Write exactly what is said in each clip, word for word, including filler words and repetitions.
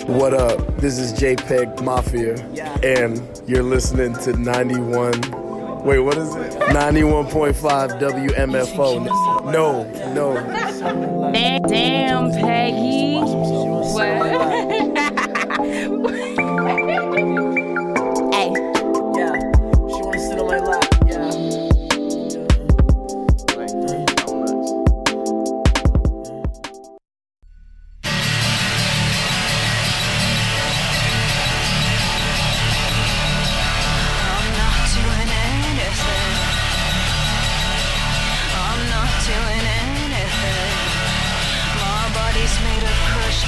What up? This is JPEG Mafia, and you're listening to ninety-one. Wait, what is it? ninety-one point five W M F O. No, no. Damn, Peggy. What? Hey. Yeah. She wanna sit on my lap. Yeah. Made of crushed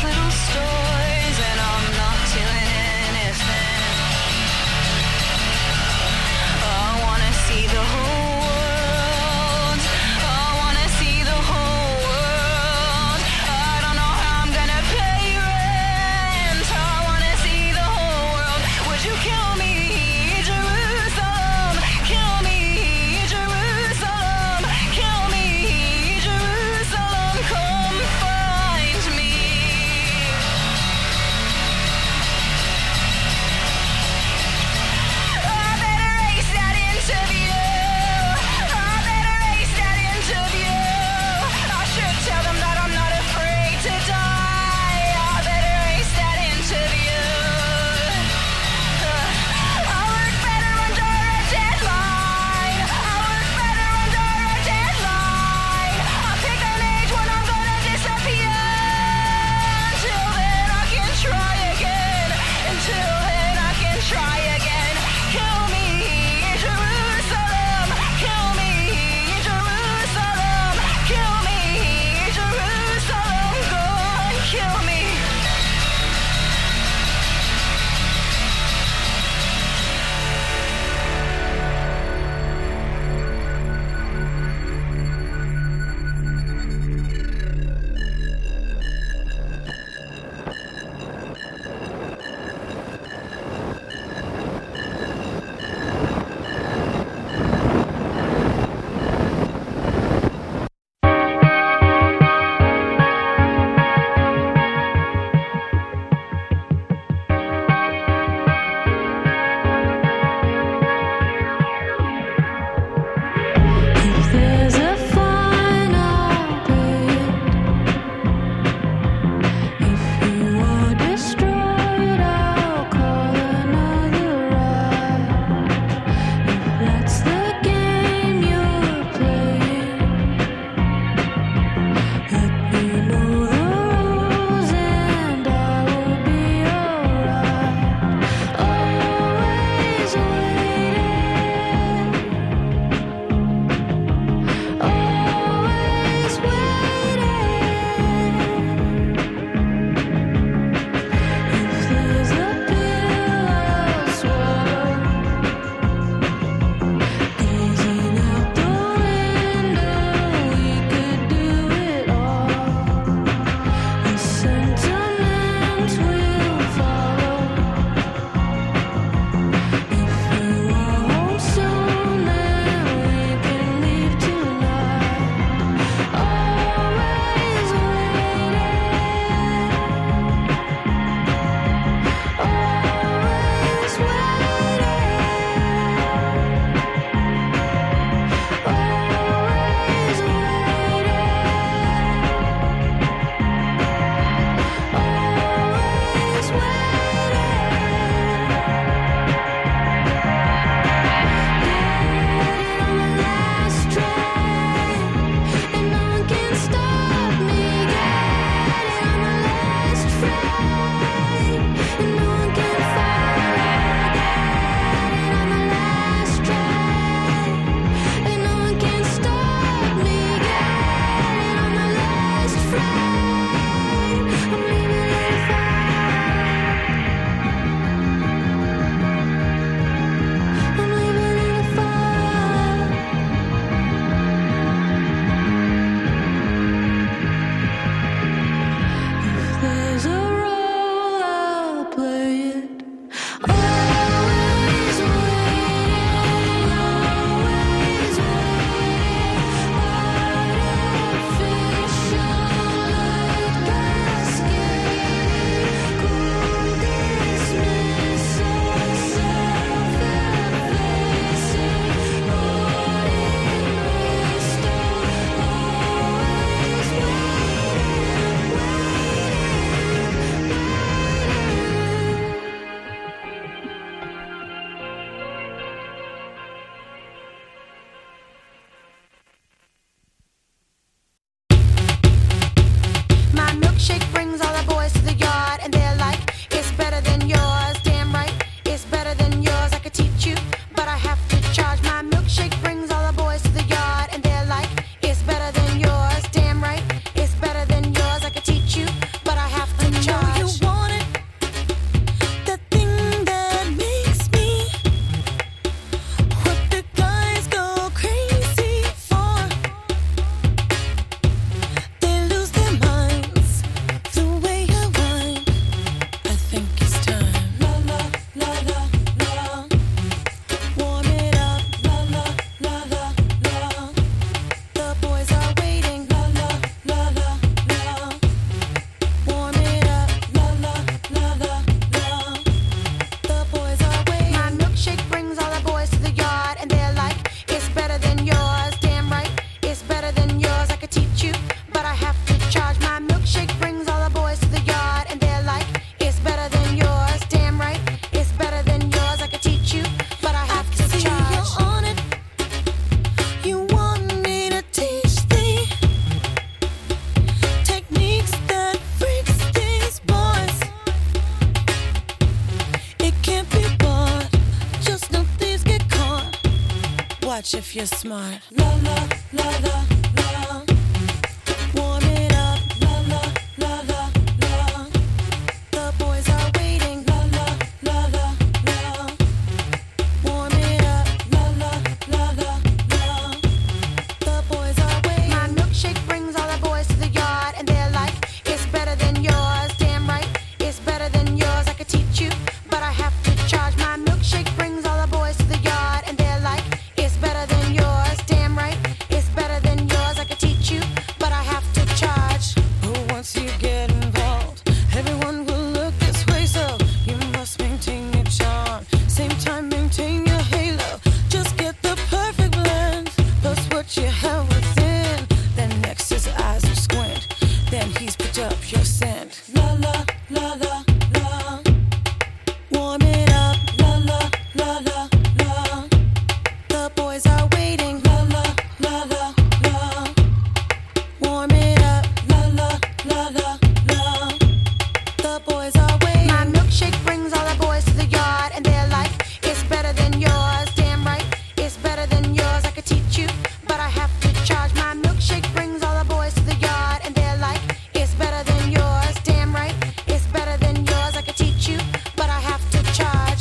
watch if you're smart. La la la la la. Warm it up. La la la la la. The boys are waiting. La la la la la. Warm it up. La la la la la. The boys are waiting. My milkshake brings all the boys to the yard, and they're like, it's better than yours. Damn right, it's better than yours. I could teach you, but I have to charge. My milkshake brings all the boys to the yard, and they're like, it's better than yours. Damn right, it's better than yours. I could teach you, but I have to charge. Oh, once you get involved, everyone will look this way, so you must maintain your charm. Same time, maintain your halo. Just get the perfect blend. Plus what you have within. Then next his eyes will squint. Then he's picked up your scent. La la la la la. Warm it up. La la la la la. The boys are waiting. La la la la la. Warm it up. La la la la la. The boys are waiting. My milkshake brings all the boys to the yard, and they're like, it's better than yours. Damn right, it's better than yours. I could teach you, but I have to charge. My milkshake brings all the boys to the yard, and they're like, it's better than yours. Damn right, it's better than yours. I could teach you, but I have to charge.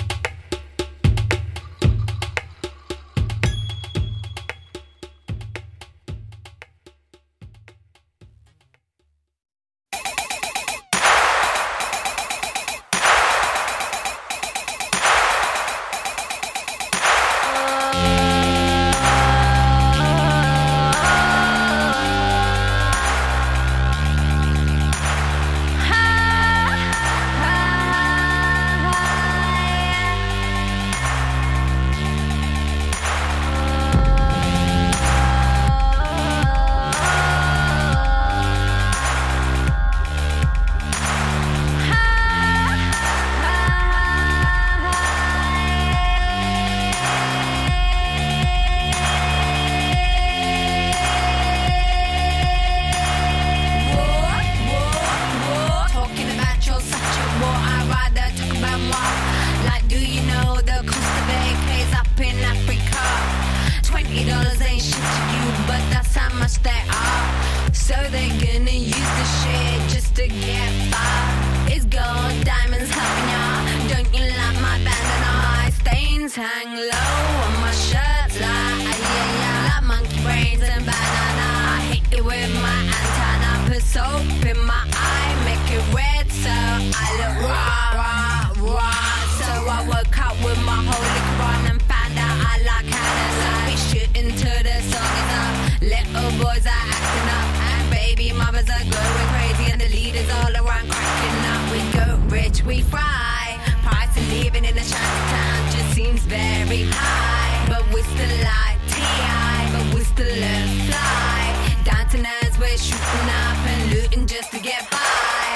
Talking about your such a war, I'd rather talk about more. Like, do you know the cost of vacays up in Africa? Twenty dollars ain't shit to you, but that's how much they are. So they're gonna use the shit just to get far. It's gold, diamonds helping ya. Don't you like my bandana? Stains hang low on my shirt, like yeah, yeah, like monkey brains and banana. I hit it with my antenna, put soap in my eye, make it red so I look raw, raw, raw. So I woke up with my holy Quran and found out I like Canada. We shooting till the song is up. Little boys are acting up, and baby mothers are going crazy, and the leaders all around cracking up. We go rich, we fry. Price of living in a shanty town just seems very high, but we still like T I, but we still learn fly. Downtown as we're shooting up and looting just to get by.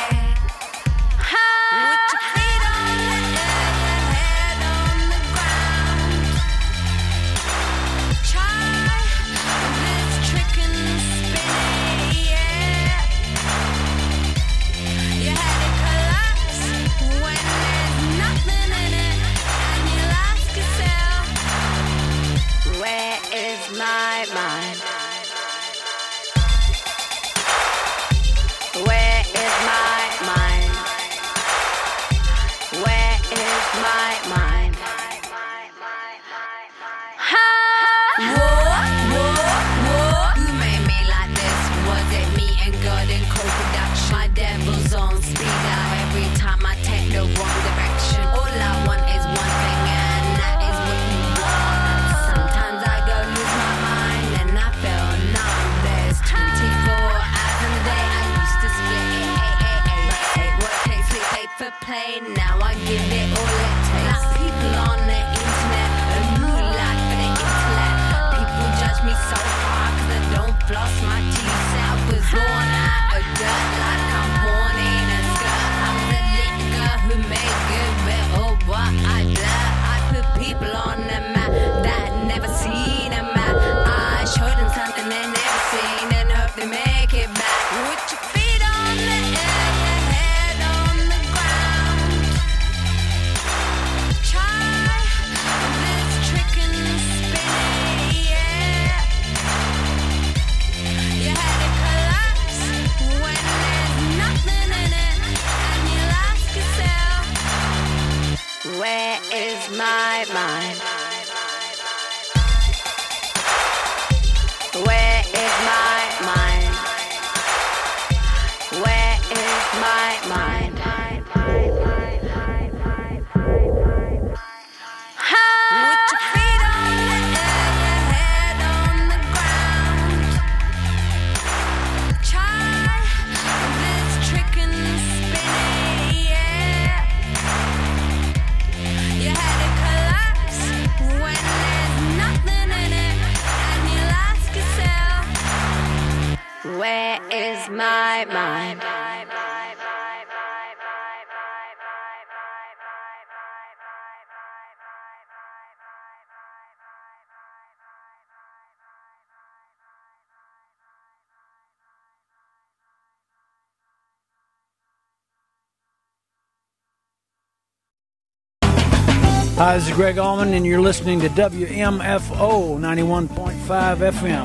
With your feet on the air, your head on the ground. Try this trick and spin it, yeah. Your head it collapse when there's nothing in it, and you'll ask yourself, where is my mind? Where is my mind? Where is my mind? Ha! Whoa, whoa, whoa. Who made me like this? Was it me and God in co-production? My devil's on speed out every time I take the wrong direction. All I want is one thing, and that is what you want. Sometimes I go lose my mind and I feel numb. There's twenty-four hours in the day. I used to split it eight, eight, eight. But take what takes, sleep, take for play. Now I give it all it takes. Like people on the internet, a new life for the intellect. People judge me so hard 'cause I don't floss my teeth. I was born out of dirt like I'm born in a skirt. I was a little girl who made good with all what I learned. I put people on the map that had never seen a map. I showed them something they never seen and hope they make it back. With your feet on the air, your head on the ground. Where is my mind? Where is my mind? Where is my mind? With your feet on the air, your head on the ground. Try this trick and spin it, yeah. Your head it collapse when there's nothing in it, and you'll ask yourself, where is my mind? Hi, this is Greg Allman, and you're listening to W M F O ninety-one point five F M.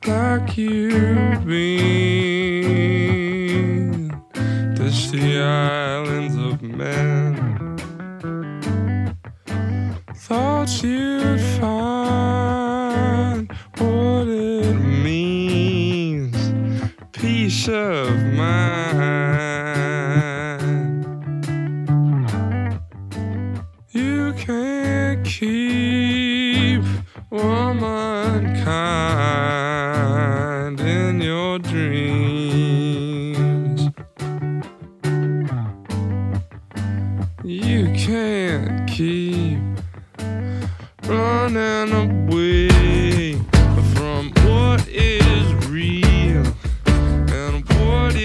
like you've been to the islands of men. Thought you'd find what it means, peace of mind. You can't keep womankind in your dreams. You can't keep running away from what is real and what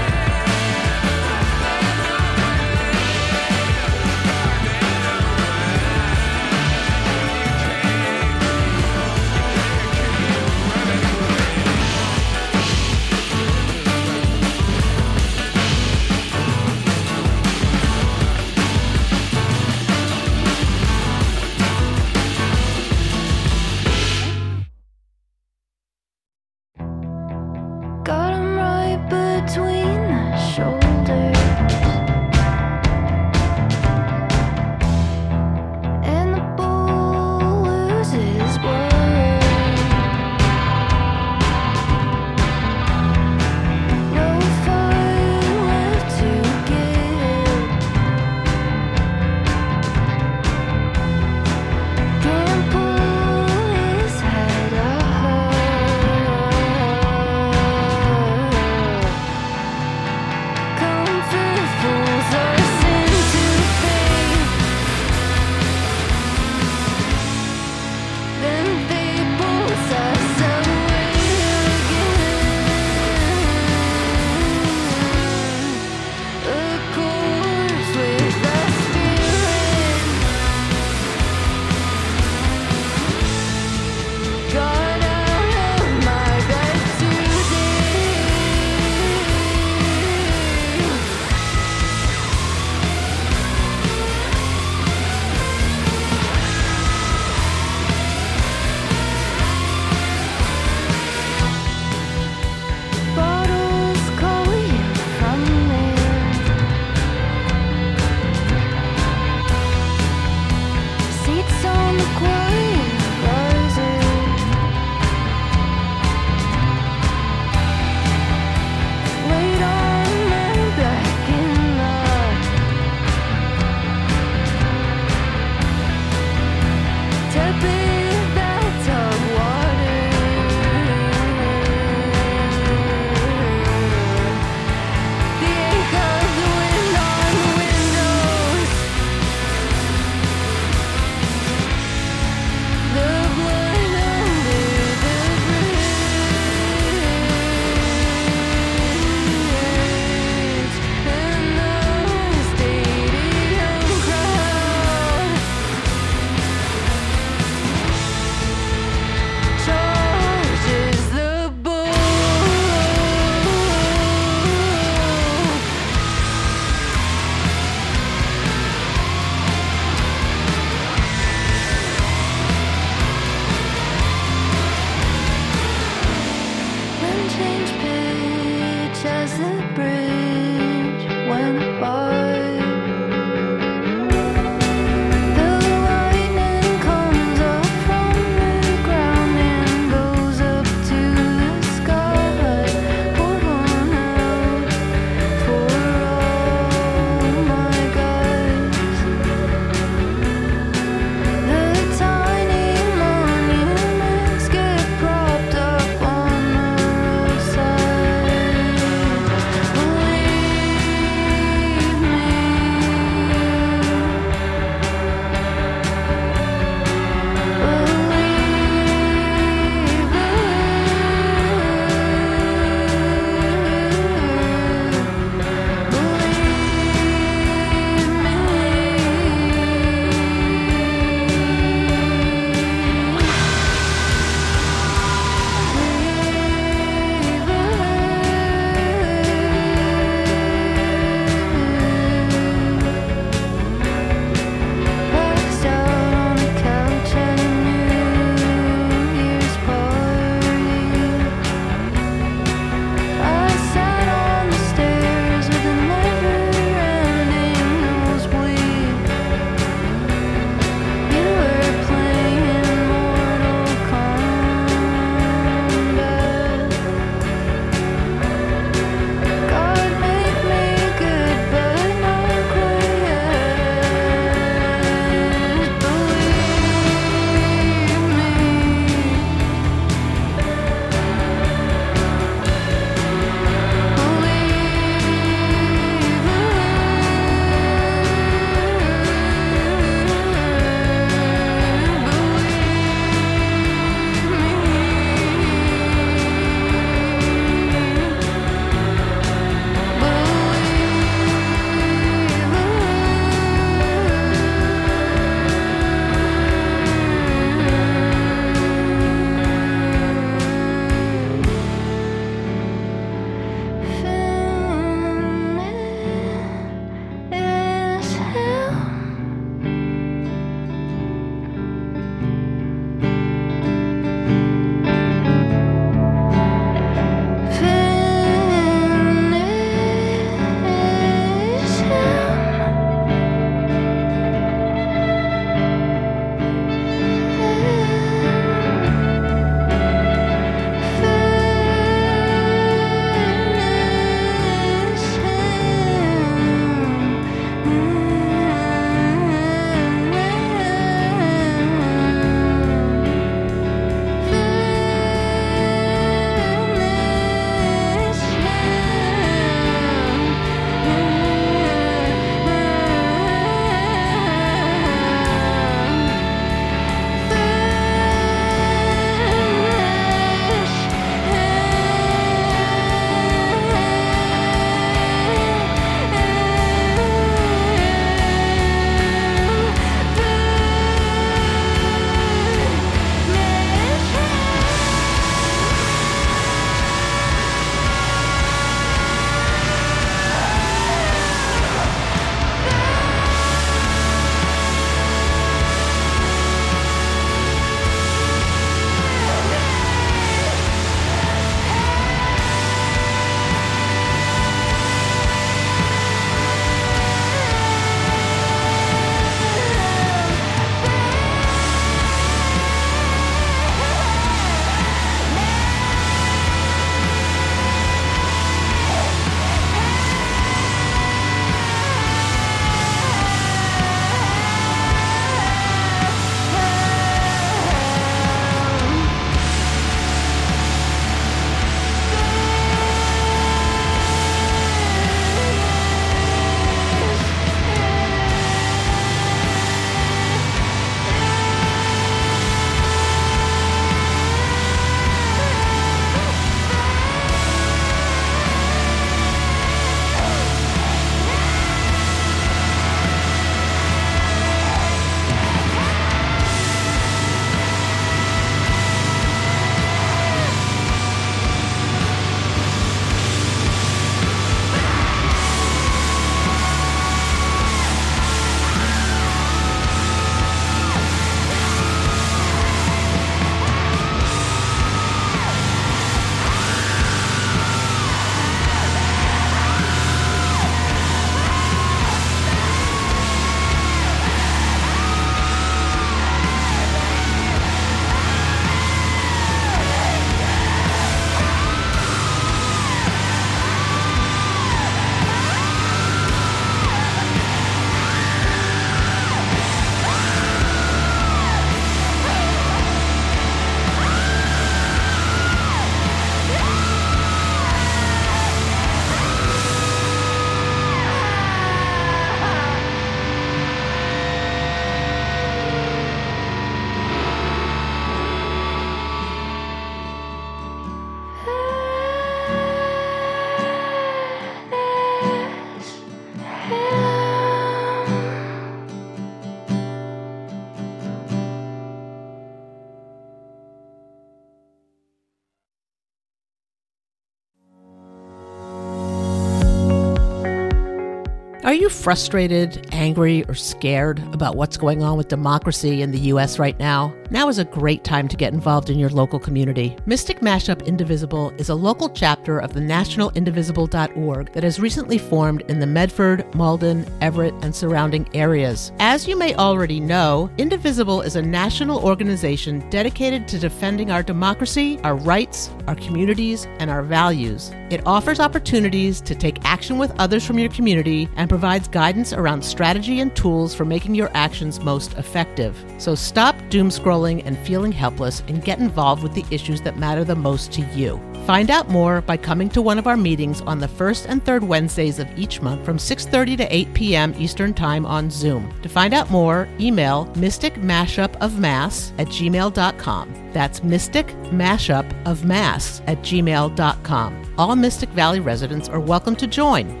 Are you frustrated, angry, or scared about what's going on with democracy in the U S right now? Now is a great time to get involved in your local community. Mystic Mashup Indivisible is a local chapter of the national indivisible dot org that has recently formed in the Medford, Malden, Everett, and surrounding areas. As you may already know, Indivisible is a national organization dedicated to defending our democracy, our rights, our communities, and our values. It offers opportunities to take action with others from your community and provides guidance around strategy and tools for making your actions most effective. So stop doom scrolling and feeling helpless and get involved with the issues that matter the most to you. Find out more by coming to one of our meetings on the first and third Wednesdays of each month from six thirty to eight p.m. Eastern Time on Zoom. To find out more, email mystic mashup of mass at gmail dot com. That's mystic mashup of mass at gmail dot com. All Mystic Valley residents are welcome to join.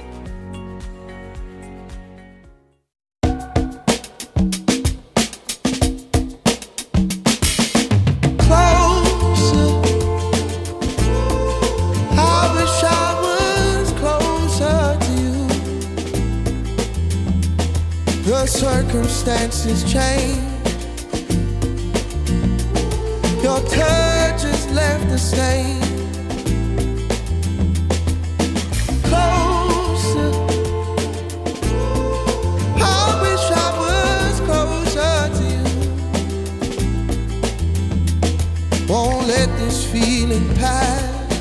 Circumstances change. Your touch has left a stain. Closer. I wish I was closer to you. Won't let this feeling pass.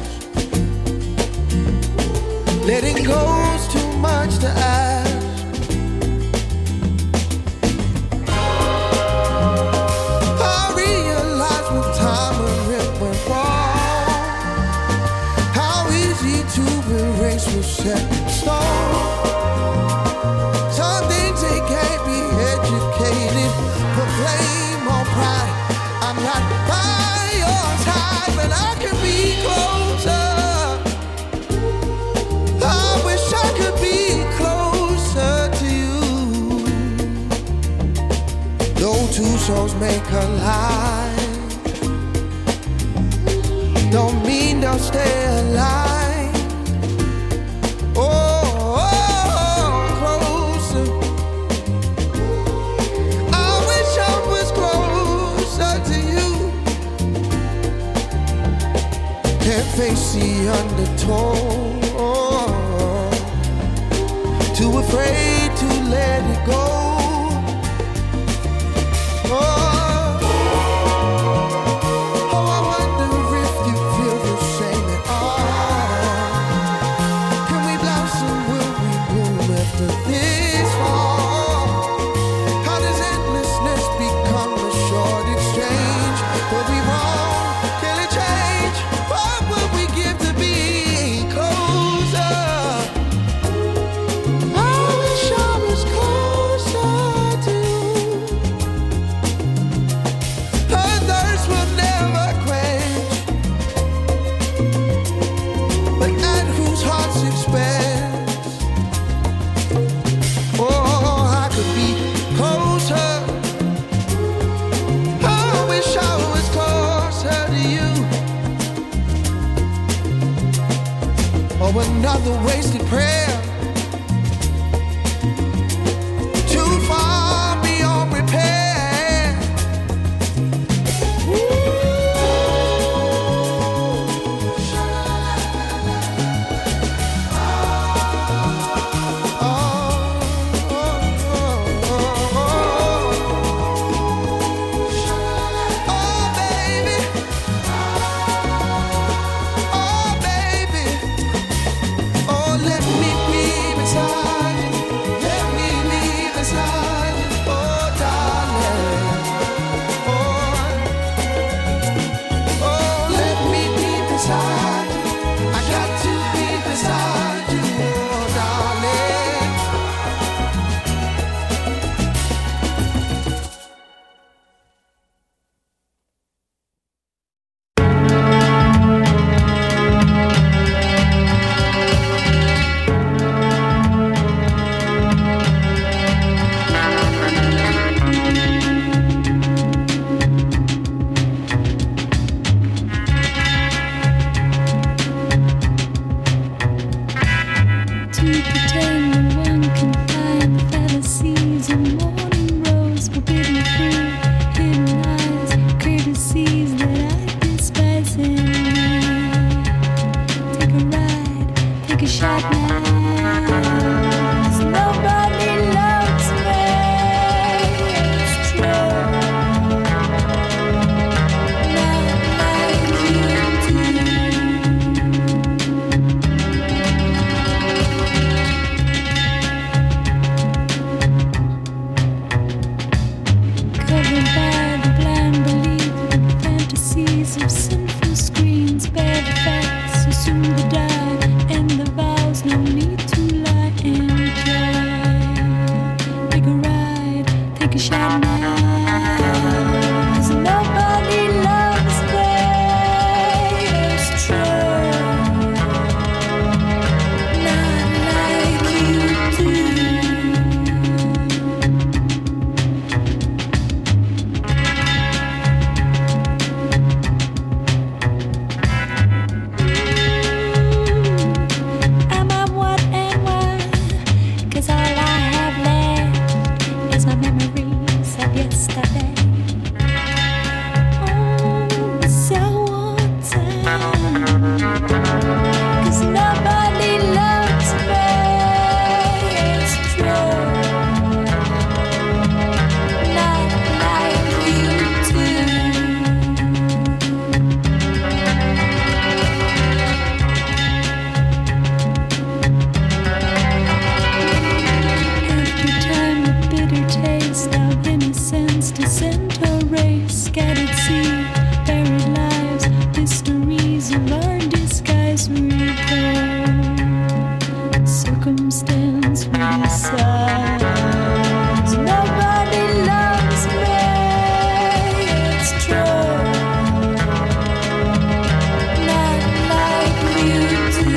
Letting go's too much to ask. Set in stone. Some things they can't be educated. Put blame on pride. I'm not by your side, but I can be closer. I wish I could be closer to you. Though two souls make a lie, don't mean they'll stay alive. Face the undertow, too afraid to let it go. Oh, oh, I wonder if you feel the same at all. Can we blossom? Will we bloom after this fall? How does endlessness become a short exchange? Were we wrong? Can it change? What would we give to be closer? I wish I was closer to you. Her thirst will never quench, but at whose heart's expense? Oh, I could be closer. I wish I was closer to you. Oh, another wasted prayer. Too far beyond repair. Oh, baby. Oh, baby. Oh, take a shot now. 'Cause nobody loves me. It's true. Not like you do. Am I what am I? 'Cause all I have left is my memories of yesterday. Oh, so time. 'Cause nobody loves me. It's true. Not like you do. Every time the bitter taste of innocence disintegrates, scattered seed, buried lives, mysteries of our disguise reveal. Circumstance we decide. Nobody loves me. It's true. Not like you do.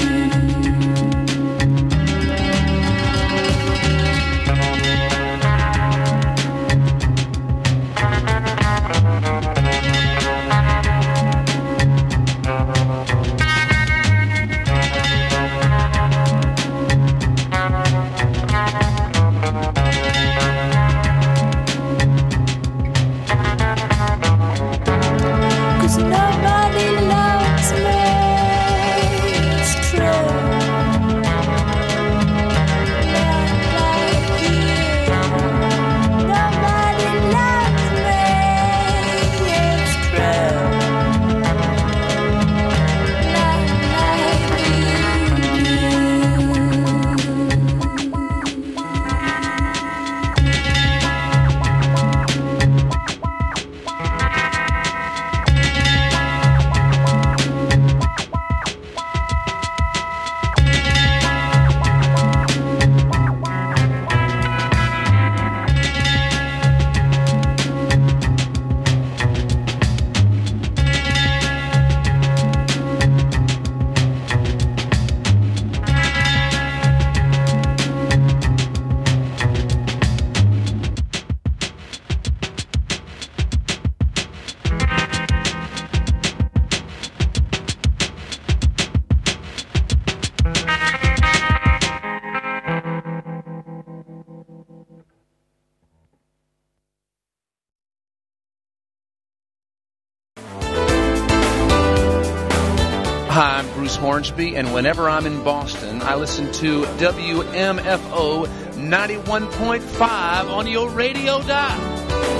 Hi, I'm Bruce Hornsby, and whenever I'm in Boston, I listen to W M F O ninety-one point five on your radio dial.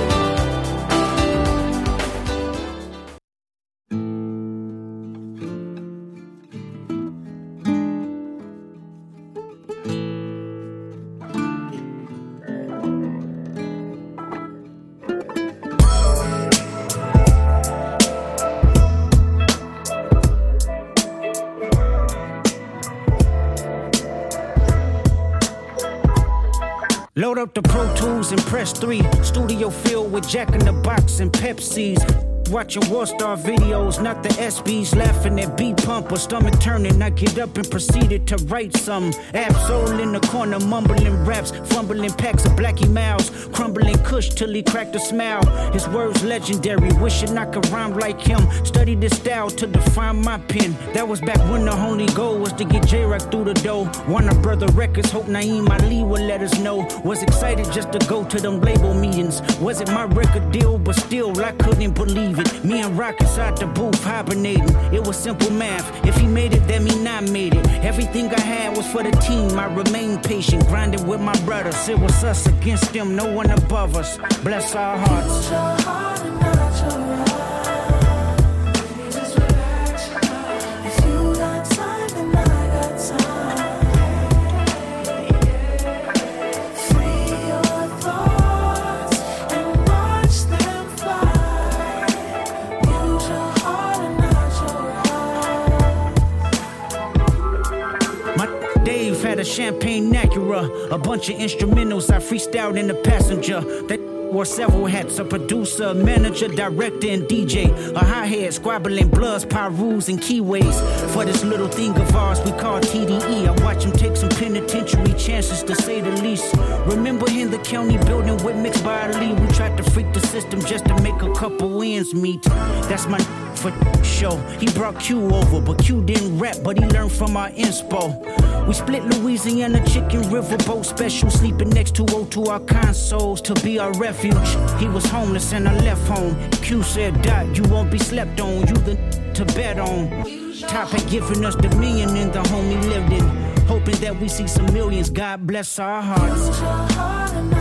Load up the Pro Tools and press three. Studio filled with Jack in the Box and Pepsis. Watching Warstar videos, not the S Bs. Laughing at B-Pump or stomach turning. I get up and proceeded to write some. Absol in the corner, mumbling raps. Fumbling packs of Blackie Mouse. Crumbling Kush till he cracked a smile. His words legendary, wishing I could rhyme like him. Studied his style to define my pen. That was back when the only goal was to get J-Rock through the door. Warner Brother Records, hope Naeem Ali would let us know. Was excited just to go to them label meetings. Wasn't my record deal, but still I couldn't believe it. Me and Rock inside the booth hibernating. It was simple math. If he made it, that mean I made it. Everything I had was for the team. I remained patient, grinding with my brothers. It was us against them, no one above us. Bless our hearts. Had a champagne neck, you era. A bunch of instrumentals I freestyled in the passenger. That wore several hats, a producer, manager, director, and D J. A hi-hat, squabbling bloods, pyrus, and keyways. For this little thing of ours we call T D E. I watch him take some penitentiary chances, to say the least. Remember in the county building with mixed by Lee. We tried to freak the system just to make a couple ends meet. That's my for show. He brought Q over, but Q didn't rap, but he learned from our inspo. We split Louisiana chicken riverboat special, sleeping next to O to our consoles to be our refuge. He was homeless and I left home. Q said, Dot, you won't be slept on, you the to bet on. Top had given us the million in the home he lived in, hoping that we see some millions. God bless our hearts.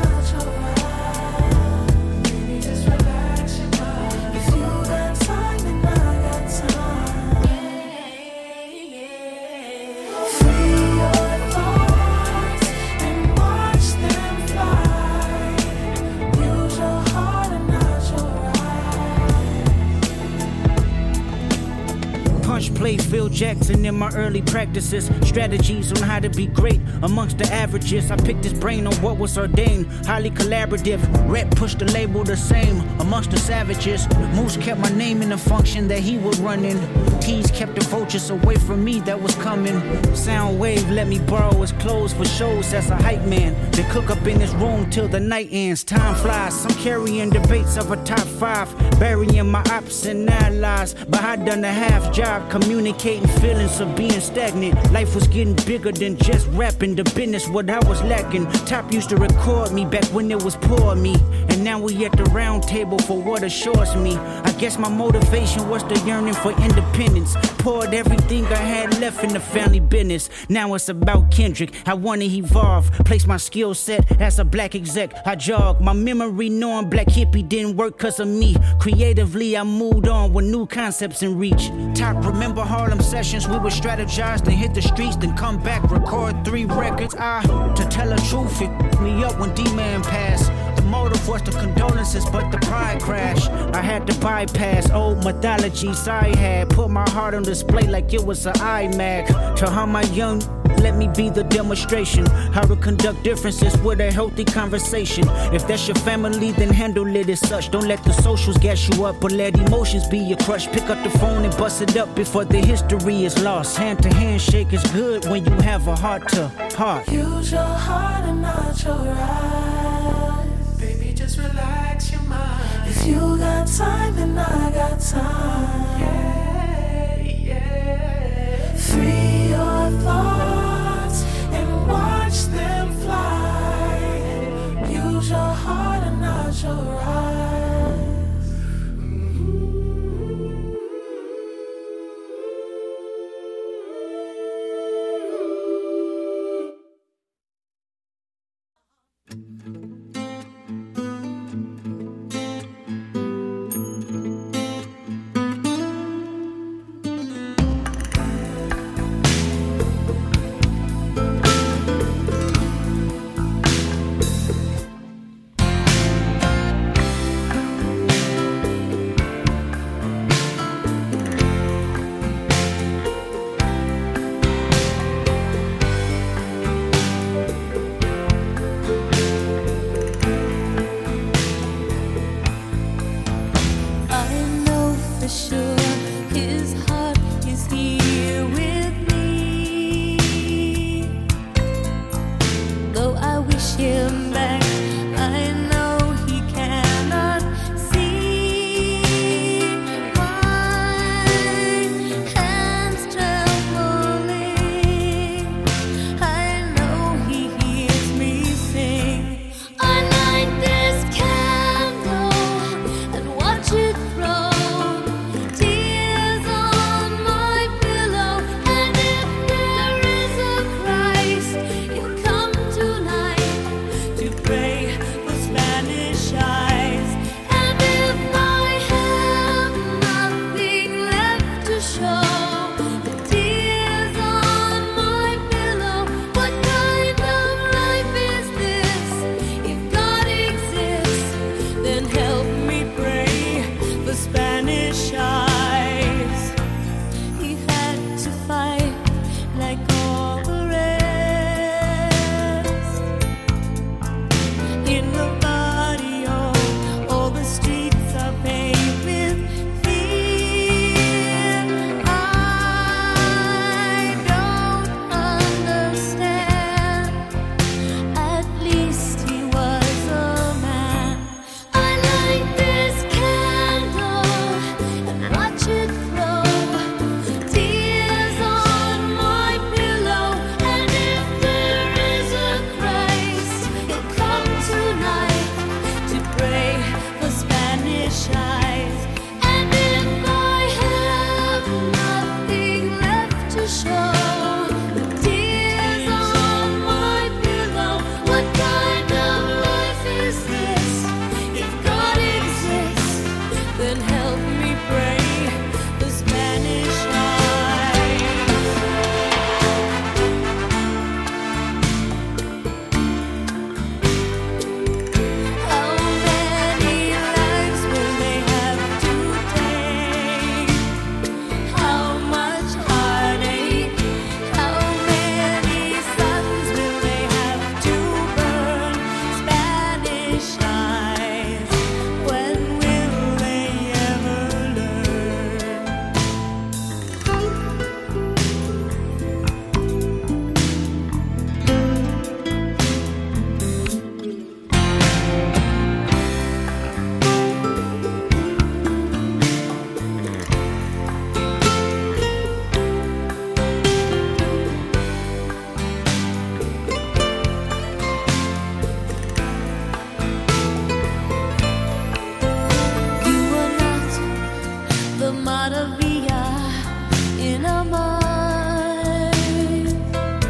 Played Phil Jackson in my early practices. Strategies on how to be great amongst the averages. I picked his brain on what was ordained. Highly collaborative. Rep pushed the label the same amongst the savages. Moose kept my name in the function that he was running. T's kept the vultures away from me that was coming. Soundwave let me borrow his clothes for shows as a hype man. They cook up in his room till the night ends. Time flies. Some carrying debates of a top five. Burying my ops and allies. But I done a half job communicating feelings of being stagnant. Life was getting bigger than just rapping. The business what I was lacking. Top used to record me back when it was poor me. And now we at the round table for what assures me. I guess my motivation was the yearning for independence. Poured everything I had left in the family business. Now it's about Kendrick. I wanna evolve. Place my skill set as a black exec. I jog. My memory knowing black hippie didn't work cause of me. Creatively I moved on with new concepts in reach. Top remember Harlem sessions. We would strategize, then hit the streets, then come back, record three records. I, to tell the truth, it f***ed me up when D-Man passed. The motive was the condolences, but the pride crashed. I had to bypass old mythologies I had. Put my heart on display like it was an iMac. To how my young let me be the demonstration. How to conduct differences with a healthy conversation. If that's your family, then handle it as such. Don't let the socials gas you up, but let emotions be your crush. Pick up the phone and bust it up before the history is lost. Hand to hand shake is good when you have a heart to heart. Use your heart and not your eyes. Baby, just relax your mind. If you got time, then I got time. Yeah, yeah. Free your thoughts and watch them fly. Use your heart and not your eyes. eyes. And if I have nothing left to show, the tears on my pillow, what kind of life is this? If God exists, then help me pray the Spanish eyes. How many lives will they have to take? How much heartache? How many suns will they have to burn? Spanish eyes, when will they ever learn? You were not the Maravilla in our mind.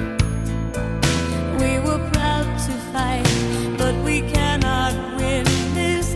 We were proud to fight, but we cannot win this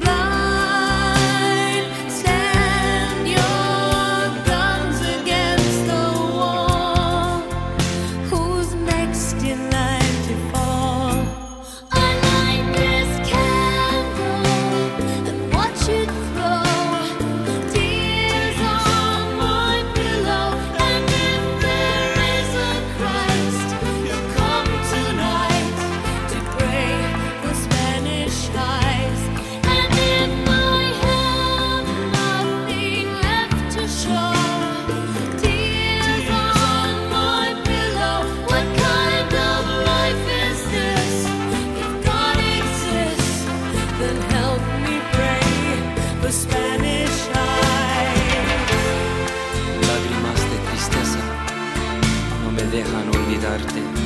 blind. Stand your guns against the wall. Who's next in line to fall? I light this candle and watch it throw tears on my pillow. And if there is a Christ, he'll come tonight to break the Spanish eyes. And if I have nothing left to show, tears on my pillow, what kind of life is this? If God exists, then help me pray for Spanish eyes. Lágrimas de tristeza no me dejan olvidarte.